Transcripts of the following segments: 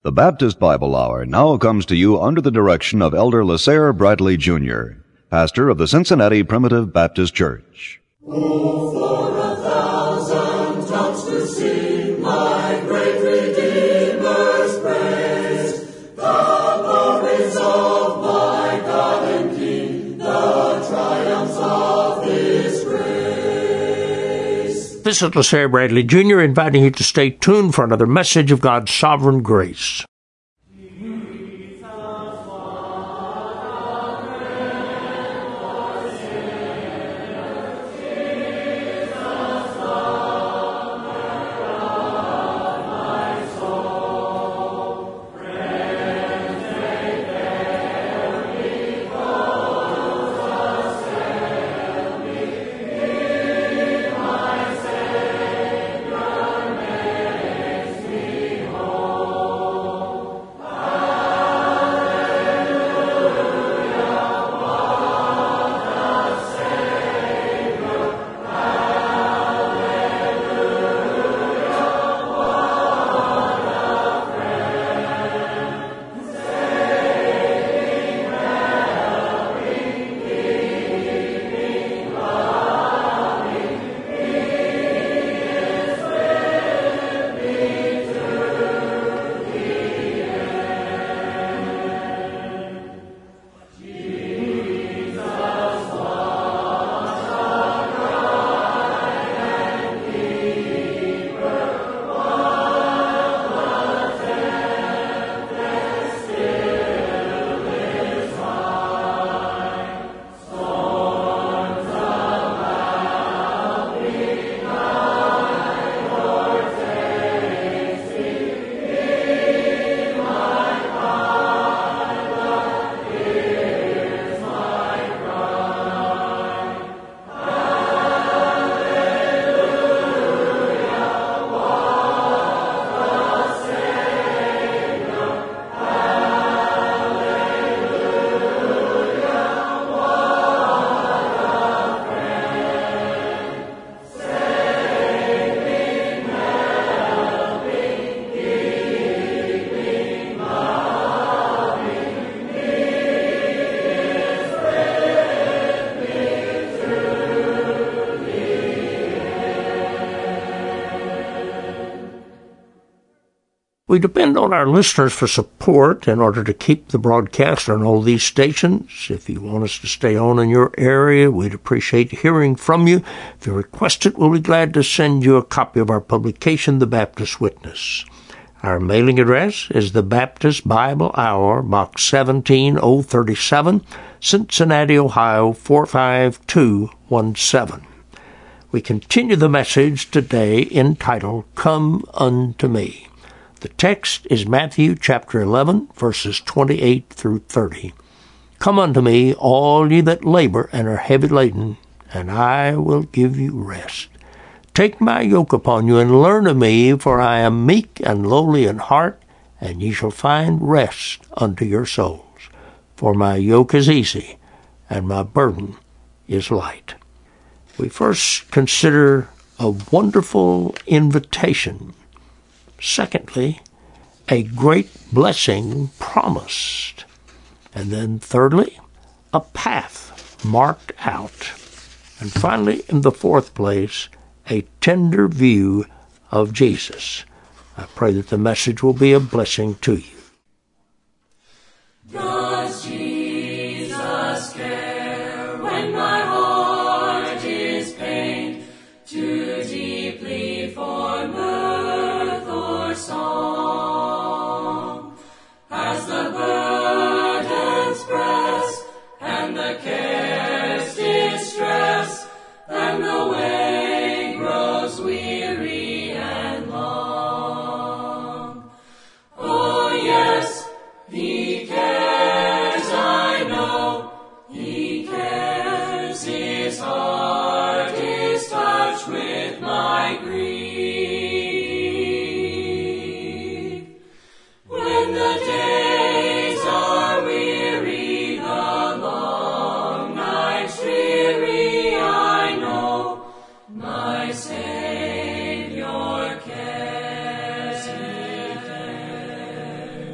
The Baptist Bible Hour now comes to you under the direction of Elder LaSalle Bradley Jr., pastor of the Cincinnati Primitive Baptist Church. Oh, for 1,000 tongues to sing my great Redeemer's praise, the glories of my God and King, the triumphs of His grace. This is LaSalle Bradley Jr. inviting you to stay tuned for another message of God's sovereign grace. We depend on our listeners for support in order to keep the broadcast on all these stations. If you want us to stay on in your area, we'd appreciate hearing from you. If you request it, we'll be glad to send you a copy of our publication, The Baptist Witness. Our mailing address is the Baptist Bible Hour, Box 17037, Cincinnati, Ohio 45217. We continue the message today entitled, Come Unto Me. The text is Matthew chapter 11, verses 28 through 30. Come unto me, all ye that labor and are heavy laden, and I will give you rest. Take my yoke upon you, and learn of me, for I am meek and lowly in heart, and ye shall find rest unto your souls. For my yoke is easy, and my burden is light. We first consider a wonderful invitation. Secondly, a great blessing promised. And then thirdly, a path marked out. And finally, in the fourth place, a tender view of Jesus. I pray that the message will be a blessing to you. Does Jesus care when my heart is pained too deeply for mirth or song? Has the burdens pressed and the cares distress, and the way grows weary and long? Oh yes, He cares, I know, He cares. His heart is touched with my grief. When the days are weary, the long nights dreary, I know my Savior cares.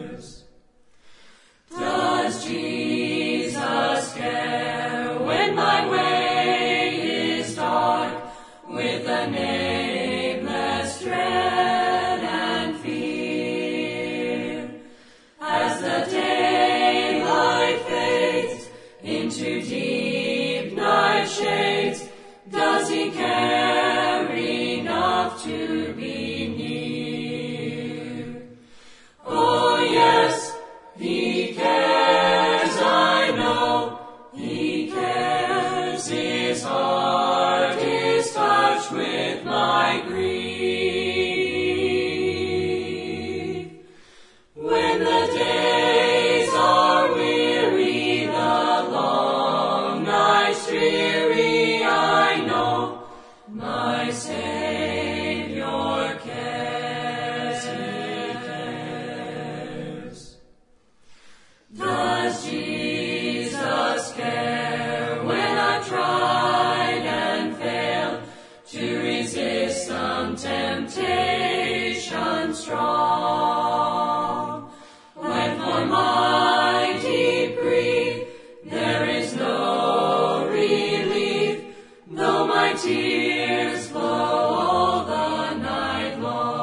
he care enough to be near? Oh yes, he cares, I know, he cares. His heart is touched with my grief. When the days are weary, the long nights dreary, I know my Savior cares, he cares. Does Jesus care when I've tried and failed to resist some temptation strong? When for my deep grief there is no relief, though my tears flow all the night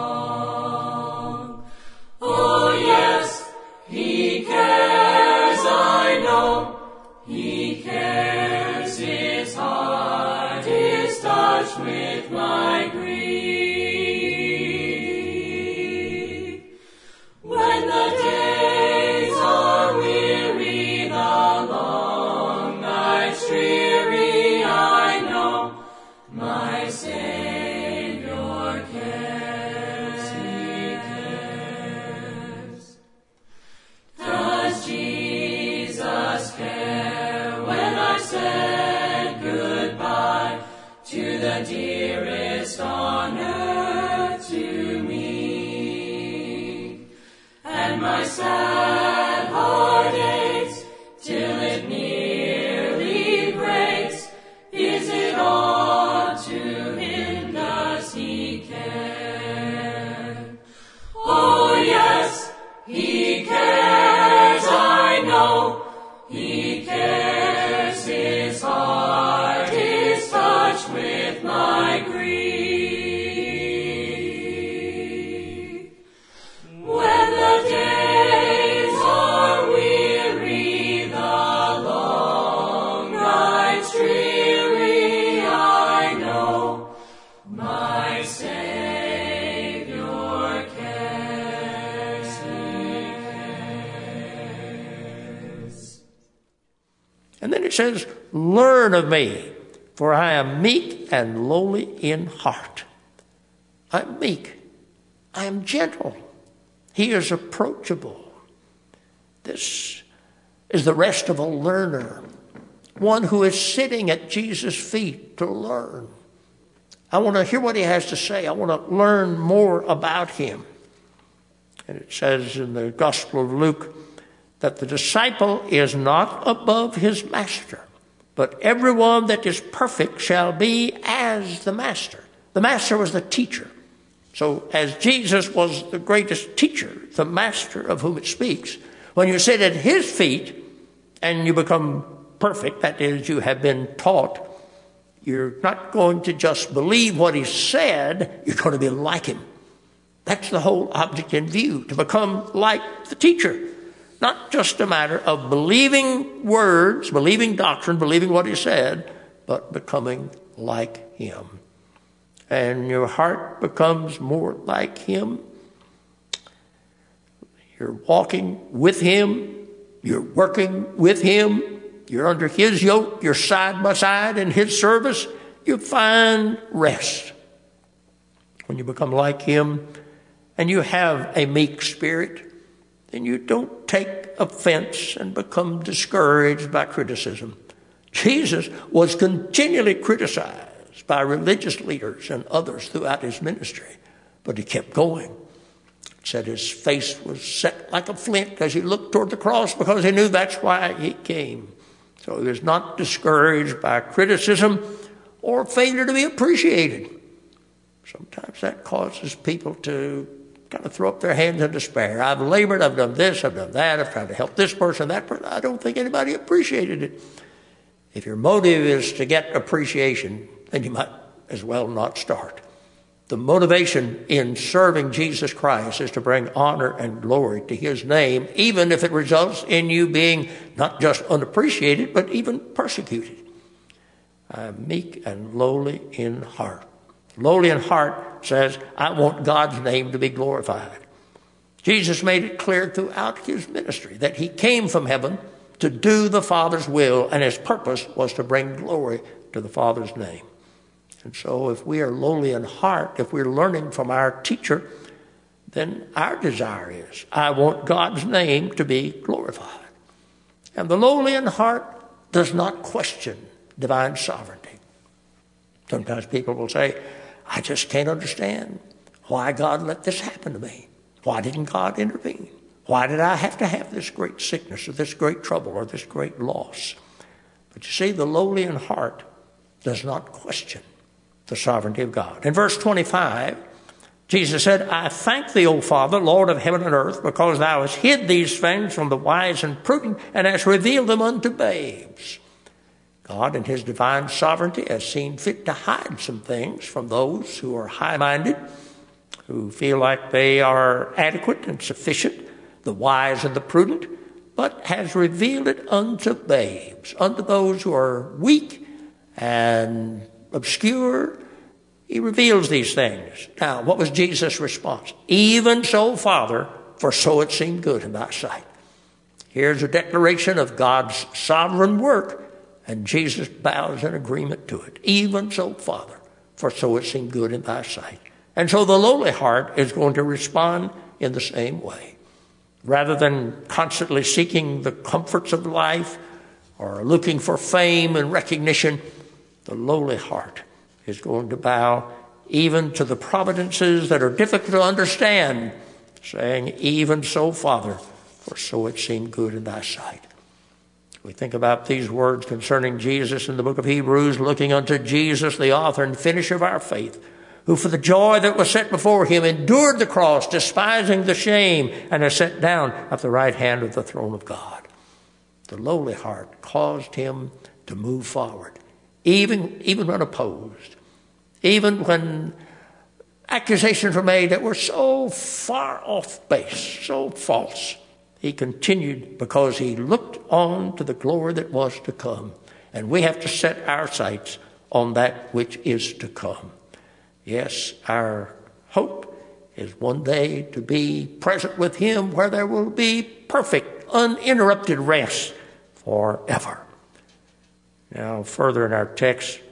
long. Oh yes, he cares, I know, he cares. His heart is touched with my grief. When the days are weary, the long nights dreary, I know my Savior cares, he cares. Does Jesus care when I said goodbye to the dearest on earth to me? And my sad heart aches till it nearly breaks. Is it all to him? Does he care? Oh yes, he cares, I know, he cares. His heart is touched with my grief. When the days are weary, the long nights dreary, I know my Savior cares, he cares. And then it says, learn of me, for I am meek and lowly in heart. I'm meek. I am gentle. He is approachable. This is the rest of a learner, one who is sitting at Jesus' feet to learn. I want to hear what he has to say. I want to learn more about him. And it says in the Gospel of Luke that the disciple is not above his master, but everyone that is perfect shall be as the master. The master was the teacher. So as Jesus was the greatest teacher, the master of whom it speaks, when you sit at his feet and you become perfect, that is, you have been taught, you're not going to just believe what he said, you're going to be like him. That's the whole object in view, to become like the teacher. Not just a matter of believing words, believing doctrine, believing what he said, but becoming like him. And your heart becomes more like him. You're walking with him. You're working with him. You're under his yoke. You're side by side in his service. You find rest. When you become like him and you have a meek spirit, then you don't take offense and become discouraged by criticism. Jesus was continually criticized by religious leaders and others throughout his ministry, but he kept going. It said his face was set like a flint as he looked toward the cross because he knew that's why he came. So he was not discouraged by criticism or failure to be appreciated. Sometimes that causes people to kind of throw up their hands in despair. I've labored, I've done this, I've done that, I've tried to help this person, that person. I don't think anybody appreciated it. If your motive is to get appreciation, then you might as well not start. The motivation in serving Jesus Christ is to bring honor and glory to his name, even if it results in you being not just unappreciated, but even persecuted. I am meek and lowly in heart. Lowly in heart says, I want God's name to be glorified. Jesus made it clear throughout his ministry that he came from heaven to do the Father's will, and his purpose was to bring glory to the Father's name. And so if we are lowly in heart, if we're learning from our teacher, then our desire is, I want God's name to be glorified. And the lowly in heart does not question divine sovereignty. Sometimes people will say, I just can't understand why God let this happen to me. Why didn't God intervene? Why did I have to have this great sickness or this great trouble or this great loss? But you see, the lowly in heart does not question the sovereignty of God. In verse 25, Jesus said, I thank thee, O Father, Lord of heaven and earth, because thou hast hid these things from the wise and prudent, and hast revealed them unto babes. God in his divine sovereignty has seen fit to hide some things from those who are high-minded, who feel like they are adequate and sufficient, the wise and the prudent, but has revealed it unto babes, unto those who are weak and obscure. He reveals these things. Now, what was Jesus' response? Even so, Father, for so it seemed good in thy sight. Here's a declaration of God's sovereign work, and Jesus bows in agreement to it. Even so, Father, for so it seemed good in thy sight. And so the lowly heart is going to respond in the same way. Rather than constantly seeking the comforts of life or looking for fame and recognition, the lowly heart is going to bow even to the providences that are difficult to understand, saying, even so, Father, for so it seemed good in thy sight. We think about these words concerning Jesus in the book of Hebrews, looking unto Jesus, the author and finisher of our faith, who for the joy that was set before him endured the cross, despising the shame, and is set down at the right hand of the throne of God. The lowly heart caused him to move forward, even when opposed, even when accusations were made that were so far off base, so false. He continued because he looked on to the glory that was to come. And we have to set our sights on that which is to come. Yes, our hope is one day to be present with him where there will be perfect, uninterrupted rest forever. Now, further in our text,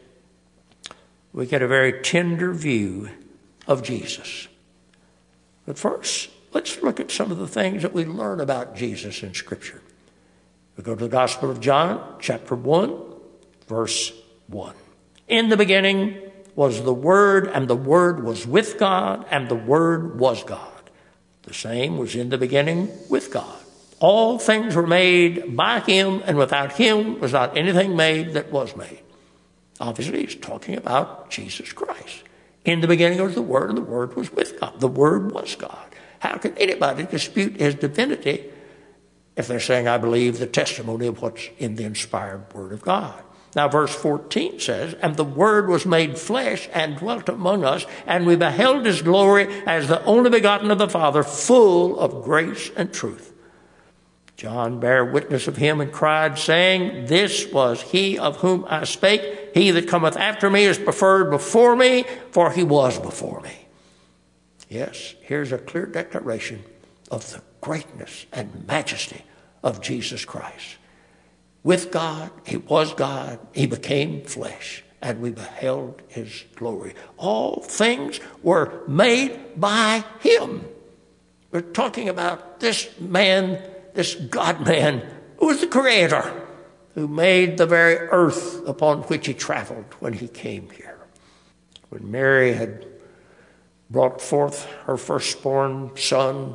we get a very tender view of Jesus. But first, let's look at some of the things that we learn about Jesus in Scripture. We go to the Gospel of John, chapter 1, verse 1. In the beginning was the Word, and the Word was with God, and the Word was God. The same was in the beginning with God. All things were made by him, and without him was not anything made that was made. Obviously, he's talking about Jesus Christ. In the beginning was the Word, and the Word was with God. The Word was God. How can anybody dispute his divinity if they're saying, I believe the testimony of what's in the inspired Word of God? Now, verse 14 says, and the Word was made flesh and dwelt among us, and we beheld his glory as the only begotten of the Father, full of grace and truth. John bare witness of him and cried, saying, this was he of whom I spake. He that cometh after me is preferred before me, for he was before me. Yes, here's a clear declaration of the greatness and majesty of Jesus Christ. With God, he was God, he became flesh, and we beheld his glory. All things were made by him. We're talking about this man, this God-man, who was the creator, who made the very earth upon which he traveled when he came here. When Mary had brought forth her firstborn son,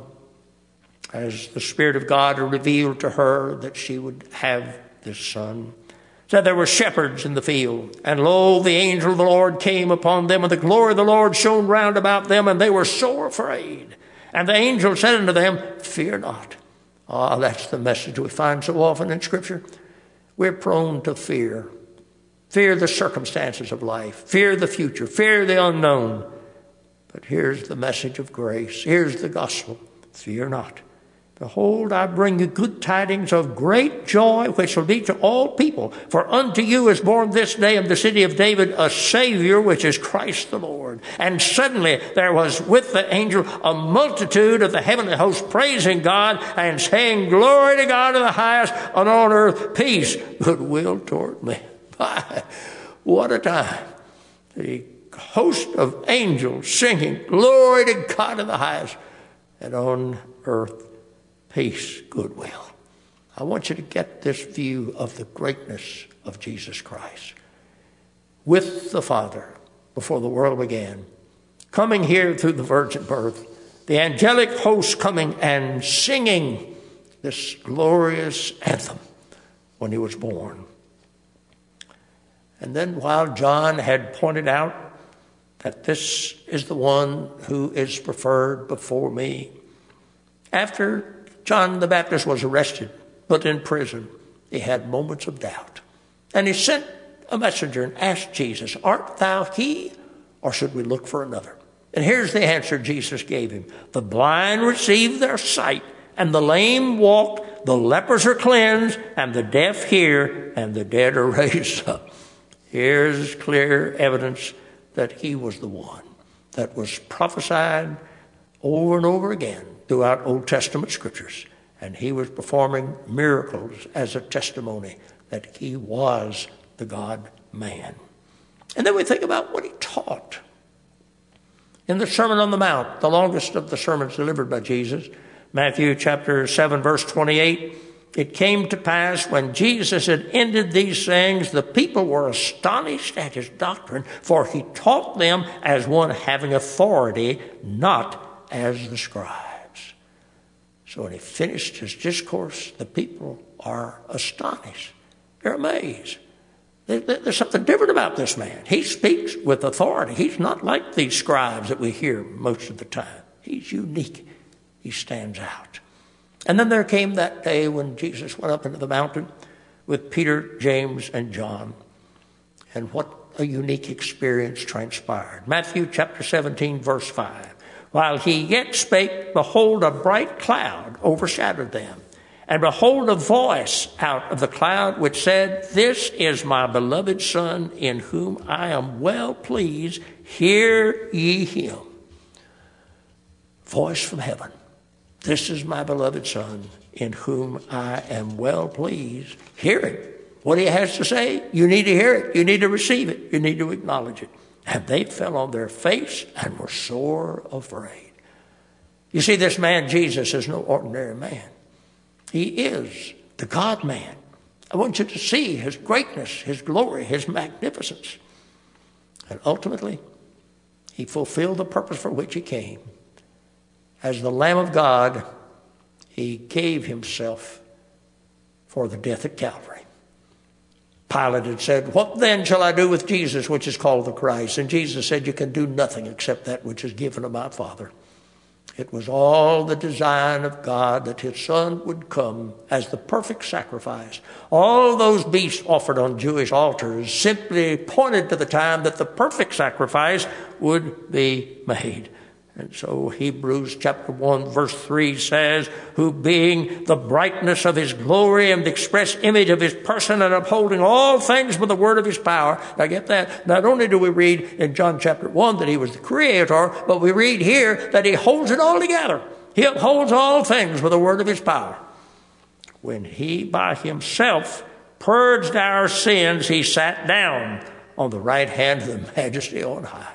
as the Spirit of God revealed to her that she would have this son, said there were shepherds in the field, and lo, the angel of the Lord came upon them, and the glory of the Lord shone round about them, and they were sore afraid. And the angel said unto them, fear not. That's the message we find so often in Scripture. We're prone to fear. Fear the circumstances of life. Fear the future. Fear the unknown. But here's the message of grace. Here's the gospel. Fear not. Behold, I bring you good tidings of great joy, which shall be to all people. For unto you is born this day in the city of David a Savior, which is Christ the Lord. And suddenly there was with the angel a multitude of the heavenly host praising God and saying, Glory to God in the highest, and on earth peace, goodwill toward men. What a time. The host of angels singing, Glory to God in the highest, and on earth peace, goodwill. I want you to get this view of the greatness of Jesus Christ. With the Father before the world began, coming here through the virgin birth, the angelic host coming and singing this glorious anthem when he was born. And then while John had pointed out that this is the one who is preferred before me, after John the Baptist was arrested, put in prison, he had moments of doubt. And he sent a messenger and asked Jesus, Art thou he, or should we look for another? And here's the answer Jesus gave him. The blind receive their sight, and the lame walk, the lepers are cleansed, and the deaf hear, and the dead are raised up. Here's clear evidence that he was the one that was prophesied over and over again throughout Old Testament scriptures. And he was performing miracles as a testimony that he was the God-man. And then we think about what he taught. In the Sermon on the Mount, the longest of the sermons delivered by Jesus, Matthew chapter 7, verse 28, it came to pass when Jesus had ended these things, the people were astonished at his doctrine, for he taught them as one having authority, not as the scribes. So when he finished his discourse, the people are astonished. They're amazed. There's something different about this man. He speaks with authority. He's not like these scribes that we hear most of the time. He's unique. He stands out. And then there came that day when Jesus went up into the mountain with Peter, James, and John. And what a unique experience transpired. Matthew chapter 17, verse 5. While he yet spake, behold, a bright cloud overshadowed them. And behold, a voice out of the cloud which said, This is my beloved Son, in whom I am well pleased. Hear ye him. Voice from heaven. This is my beloved Son, in whom I am well pleased. Hear it. What he has to say, you need to hear it. You need to receive it. You need to acknowledge it. And they fell on their face and were sore afraid. You see, this man Jesus is no ordinary man. He is the God-man. I want you to see his greatness, his glory, his magnificence. And ultimately, he fulfilled the purpose for which he came. As the Lamb of God, he gave himself for the death at Calvary. Pilate had said, What then shall I do with Jesus, which is called the Christ? And Jesus said, You can do nothing except that which is given of my Father. It was all the design of God that his Son would come as the perfect sacrifice. All those beasts offered on Jewish altars simply pointed to the time that the perfect sacrifice would be made. And so Hebrews chapter 1 verse 3 says, Who being the brightness of his glory and the express image of his person and upholding all things with the word of his power. Now get that. Not only do we read in John chapter 1 that he was the creator, but we read here that he holds it all together. He upholds all things with the word of his power. When he by himself purged our sins, he sat down on the right hand of the majesty on high.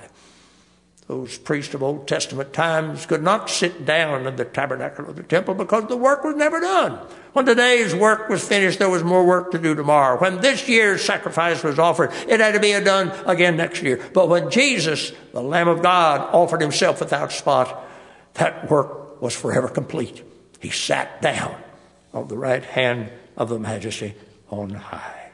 Those priests of Old Testament times could not sit down in the tabernacle of the temple because the work was never done. When today's work was finished, there was more work to do tomorrow. When this year's sacrifice was offered, it had to be done again next year. But when Jesus, the Lamb of God, offered himself without spot, that work was forever complete. He sat down on the right hand of the majesty on high.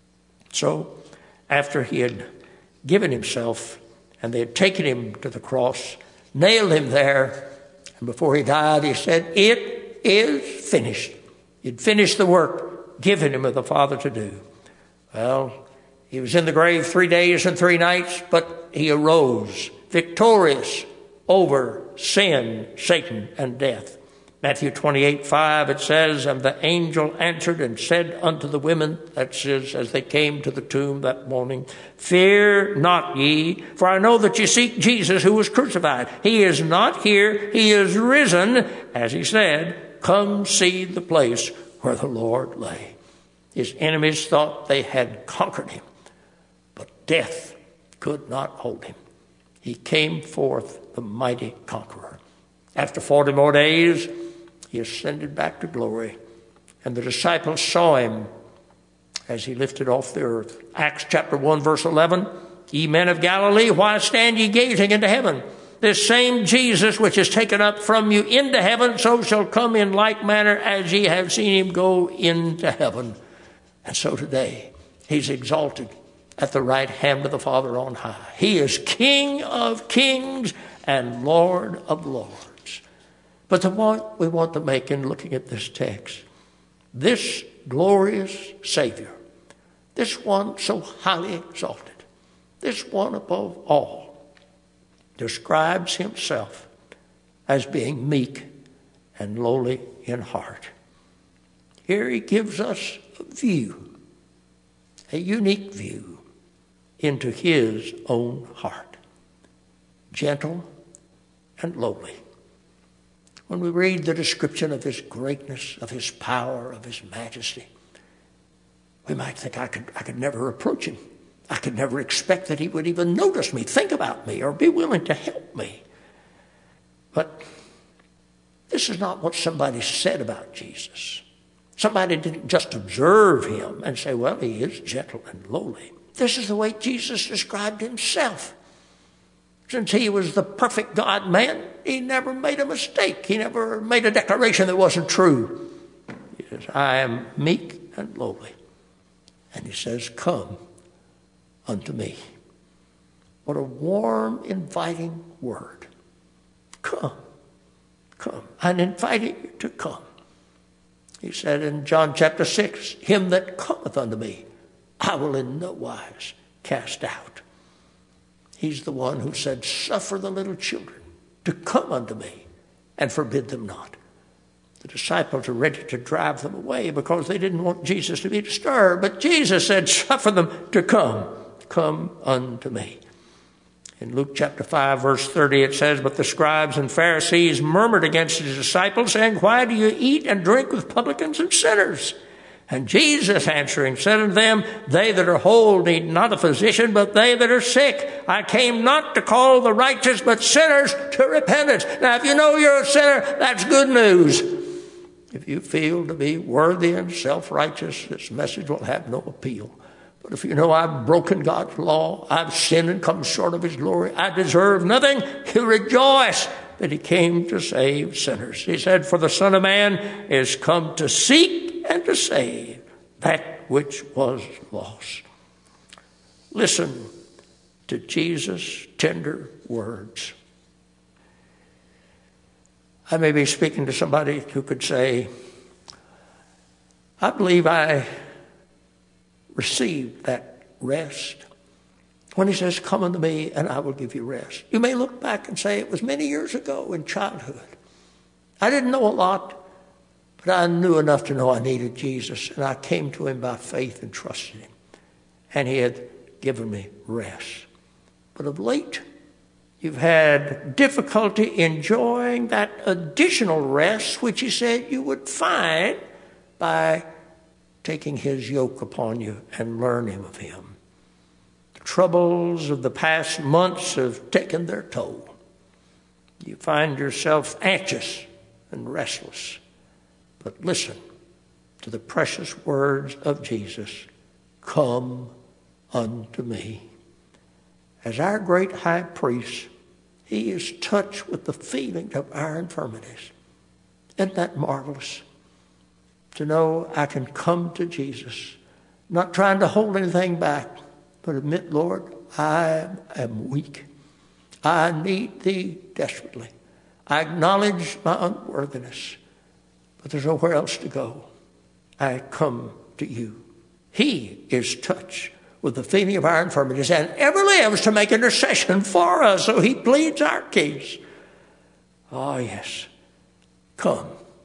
So, after he had given himself, and they had taken him to the cross, nailed him there, and before he died, he said, It is finished. He'd finished the work given him of the Father to do. Well, he was in the grave 3 days and 3 nights, but he arose victorious over sin, Satan, and death. Matthew 28:5, it says, and the angel answered and said unto the women, that is, as they came to the tomb that morning, fear not ye, for I know that ye seek Jesus who was crucified. He is not here, he is risen, as he said, come see the place where the Lord lay. His enemies thought they had conquered him, but death could not hold him. He came forth the mighty conqueror. After 40 more days, he ascended back to glory, and the disciples saw him as he lifted off the earth. Acts chapter 1, verse 11, ye men of Galilee, why stand ye gazing into heaven? This same Jesus which is taken up from you into heaven, so shall come in like manner as ye have seen him go into heaven. And so today, he's exalted at the right hand of the Father on high. He is King of kings and Lord of lords. But the point we want to make in looking at this text, this glorious Savior, this one so highly exalted, this one above all, describes himself as being meek and lowly in heart. Here he gives us a view, a unique view into his own heart, gentle and lowly. When we read the description of his greatness, of his power, of his majesty, we might think, I could never approach him. I could never expect that he would even notice me, think about me, or be willing to help me. But this is not what somebody said about Jesus. Somebody didn't just observe him and say, well, he is gentle and lowly. This is the way Jesus described himself. Since he was the perfect God-man, he never made a mistake. He never made a declaration that wasn't true. He says, I am meek and lowly. And he says, come unto me. What a warm, inviting word. Come, come. I'm inviting you to come. He said in John chapter 6, him that cometh unto me, I will in no wise cast out. He's the one who said, suffer the little children to come unto me and forbid them not. The disciples are ready to drive them away because they didn't want Jesus to be disturbed. But Jesus said, suffer them to come unto me. In Luke chapter 5, verse 30, it says, but the scribes and Pharisees murmured against his disciples, saying, why do you eat and drink with publicans and sinners? And Jesus answering said unto them, they that are whole need not a physician, but they that are sick. I came not to call the righteous, but sinners to repentance. Now, if you know you're a sinner, that's good news. If you feel to be worthy and self-righteous, this message will have no appeal. But if you know I've broken God's law, I've sinned and come short of his glory, I deserve nothing, you rejoice that he came to save sinners. He said, for the Son of Man is come to seek and to save that which was lost. Listen to Jesus' tender words. I may be speaking to somebody who could say, I believe I received that rest. When he says, come unto me and I will give you rest. You may look back and say, it was many years ago in childhood. I didn't know a lot, but I knew enough to know I needed Jesus. And I came to him by faith and trusted him. And he had given me rest. But of late, you've had difficulty enjoying that additional rest which he said you would find by taking his yoke upon you and learning of him. The troubles of the past months have taken their toll. You find yourself anxious and restless. But listen to the precious words of Jesus. Come unto me. As our great high priest, he is touched with the feeling of our infirmities. Isn't that marvelous? To know I can come to Jesus, not trying to hold anything back, but admit, Lord, I am weak. I need thee desperately. I acknowledge my unworthiness, but there's nowhere else to go. I come to you. He is touched with the feeling of our infirmities and ever lives to make intercession for us, so he pleads our case. Oh, yes. Come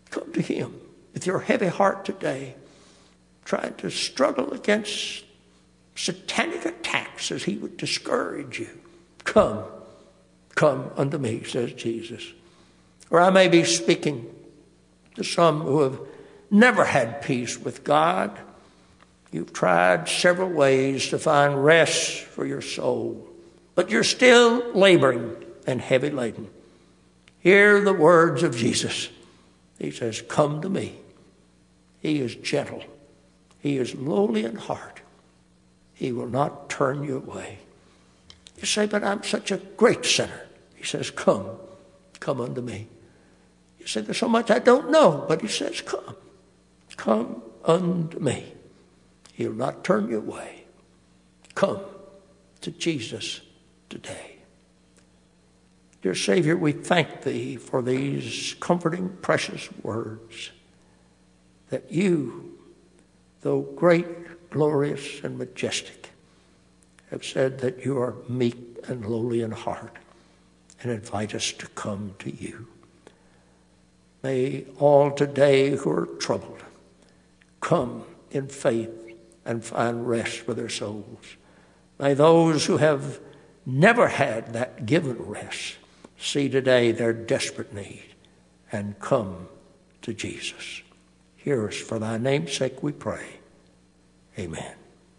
Come to him with your heavy heart today, trying to struggle against satanic attacks as he would discourage you. Come unto me, says Jesus. Or I may be speaking to some who have never had peace with God. You've tried several ways to find rest for your soul, but you're still laboring and heavy laden. Hear the words of Jesus. He says, come to me. He is gentle. He is lowly in heart. He will not turn you away. You say, but I'm such a great sinner. He says, come unto me. You say, there's so much I don't know, but he says, come unto me. He'll not turn you away. Come to Jesus today. Dear Savior, we thank thee for these comforting, precious words that you, though great, glorious, and majestic, have said that you are meek and lowly in heart and invite us to come to you. May all today who are troubled come in faith and find rest for their souls. May those who have never had that given rest see today their desperate need and come to Jesus. Hear us for thy name's sake, we pray. Amen.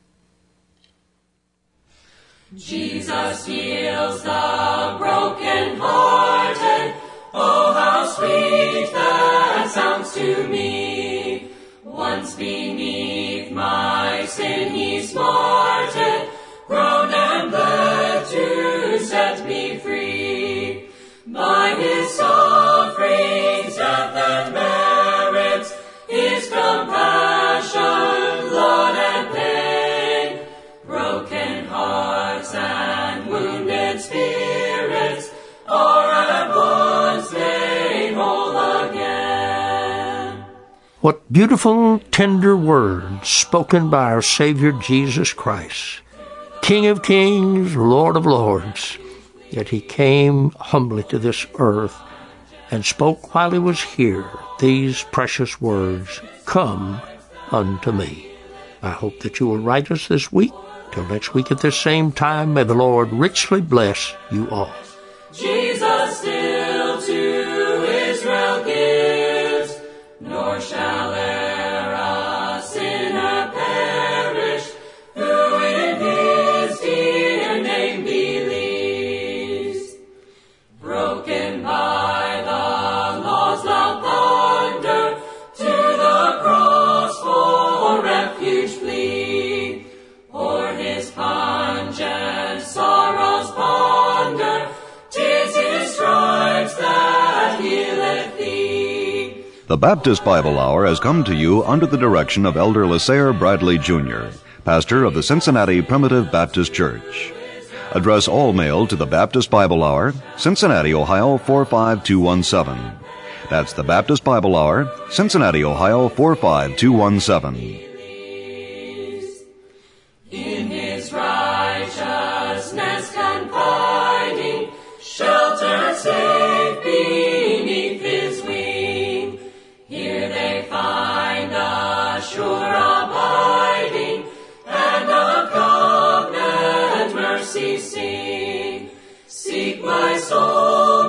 Jesus heals the broken-hearted. Oh, how sweet that sounds to me. Once beneath my sin he smarted, groaned and bled to set me free. By his sufferings, death and merits, his compassion, blood and pain, broken hearts and wounded spirits are at once made whole again. What beautiful, tender words spoken by our Savior Jesus Christ, King of kings, Lord of lords. Yet he came humbly to this earth and spoke while he was here these precious words, come unto me. I hope that you will write us this week. Till next week at this same time, may the Lord richly bless you all. Jesus still to Israel gives, nor shall e'er a sinner perish, who in his dear name believes. Broken by the law's loud thunder, to the cross for refuge flee, o'er his pungent sorrows ponder, 'tis his stripes that healeth thee. The Baptist Bible Hour has come to you under the direction of Elder Lasair Bradley Jr., pastor of the Cincinnati Primitive Baptist Church. Address all mail to the Baptist Bible Hour, Cincinnati, Ohio 45217. That's the Baptist Bible Hour, Cincinnati, Ohio 45217. In his righteousness confiding, sheltered safe beneath his wing, here they find a sure abiding, and a covenant mercy sing. Seek my soul